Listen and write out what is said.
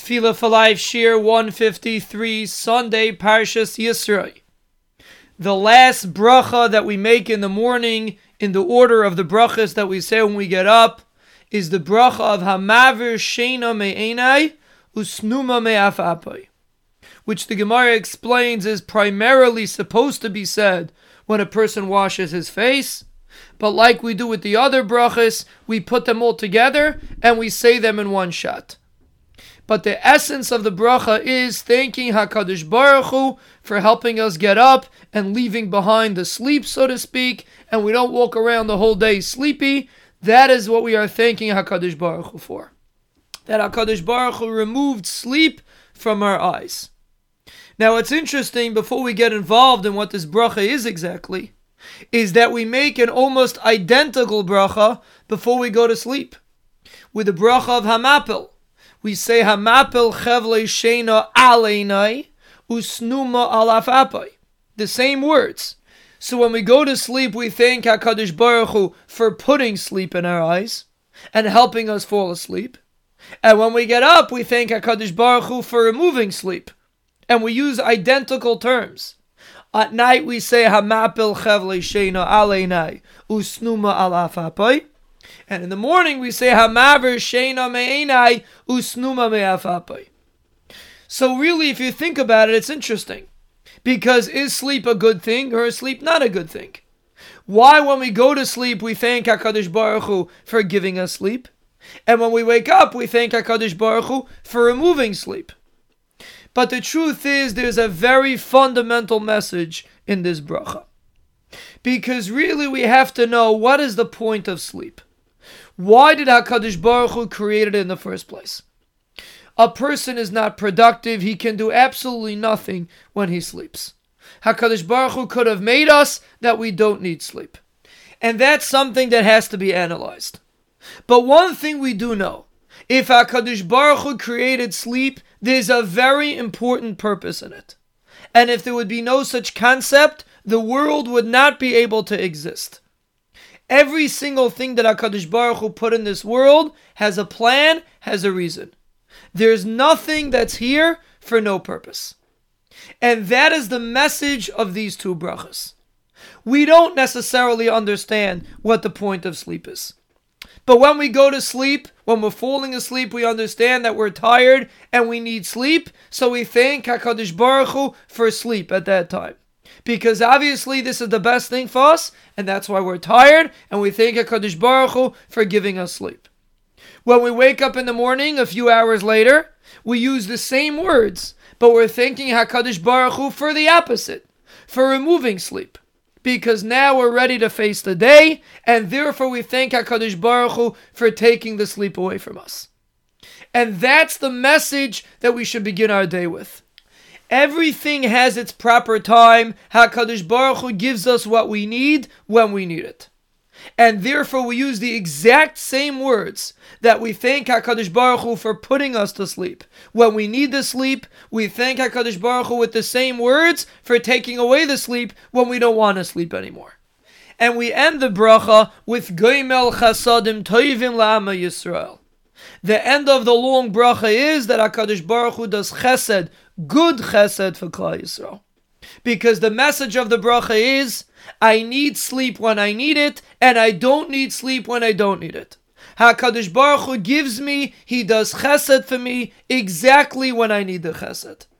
Tefillah for Life Shir 153, Sunday, Parshas Yisro. The last bracha that we make in the morning, in the order of the brachas that we say when we get up, is the bracha of Hamavir Sheina Me'enai Usnuma Me'af Apai, which the Gemara explains is primarily supposed to be said when a person washes his face, but like we do with the other brachas, we put them all together and we say them in one shot. But the essence of the bracha is thanking HaKadosh Baruch Hu for helping us get up and leaving behind the sleep, so to speak, and we don't walk around the whole day sleepy. That is what we are thanking HaKadosh Baruch Hu for. That HaKadosh Baruch Hu removed sleep from our eyes. Now it's interesting, before we get involved in what this bracha is exactly, is that we make an almost identical bracha before we go to sleep. With the bracha of Hamapil, we say Hamapil Chevle Sheina Aleinai Usnuma Alaf Apai. The same words. So when we go to sleep, we thank HaKadosh Baruch Hu for putting sleep in our eyes and helping us fall asleep. And when we get up, we thank HaKadosh Baruch Hu for removing sleep. And we use identical terms. At night we say Hamapil Chevle Sheina Aleinai Usnuma Alaf Apai. And in the morning we say Hamavir Sheina Me'enai Usnuma Me'af Apai. So really, if you think about it, it's interesting. Because is sleep a good thing or is sleep not a good thing? Why when we go to sleep we thank HaKadosh Baruch Hu for giving us sleep? And when we wake up we thank HaKadosh Baruch Hu for removing sleep? But the truth is there's a very fundamental message in this bracha. Because really we have to know, what is the point of sleep? Why did HaKadosh Baruch Hu create it in the first place? A person is not productive. He can do absolutely nothing when he sleeps. HaKadosh Baruch Hu could have made us that we don't need sleep. And that's something that has to be analyzed. But one thing we do know, if HaKadosh Baruch Hu created sleep, there's a very important purpose in it. And if there would be no such concept, the world would not be able to exist. Every single thing that HaKadosh Baruch Hu put in this world has a plan, has a reason. There's nothing that's here for no purpose. And that is the message of these two brachas. We don't necessarily understand what the point of sleep is. But when we go to sleep, when we're falling asleep, we understand that we're tired and we need sleep. So we thank HaKadosh Baruch Hu for sleep at that time. Because obviously this is the best thing for us, and that's why we're tired, and we thank HaKadosh Baruch Hu for giving us sleep. When we wake up in the morning, a few hours later, we use the same words, but we're thanking HaKadosh Baruch Hu for the opposite, for removing sleep. Because now we're ready to face the day, and therefore we thank HaKadosh Baruch Hu for taking the sleep away from us. And that's the message that we should begin our day with. Everything has its proper time. HaKadosh Baruch Hu gives us what we need when we need it. And therefore we use the exact same words that we thank HaKadosh Baruch Hu for putting us to sleep. When we need the sleep, we thank HaKadosh Baruch Hu with the same words for taking away the sleep when we don't want to sleep anymore. And we end the bracha with Goimel Chasadim Toivim La'ama Yisrael. The end of the long bracha is that HaKadosh Baruch Hu does chesed, good chesed for Klal Yisrael. Because the message of the bracha is, I need sleep when I need it, and I don't need sleep when I don't need it. HaKadosh Baruch Hu gives me, He does chesed for me exactly when I need the chesed.